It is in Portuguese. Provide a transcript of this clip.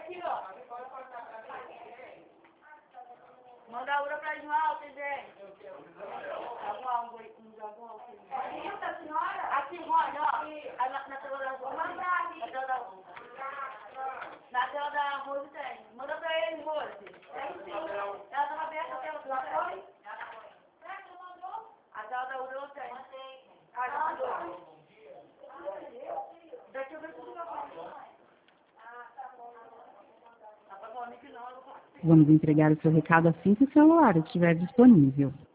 Manda a Ura pra João, gente. A senhora, ó. Na tela da rua. Na tela da rua tem. Manda pra ele, Rose. Ela tava aberta a tela. Já foi? A tela da Ura tem. Ah, já mandou. Deixa eu ver se eu vou. Vamos entregar o seu recado assim que o celular estiver disponível.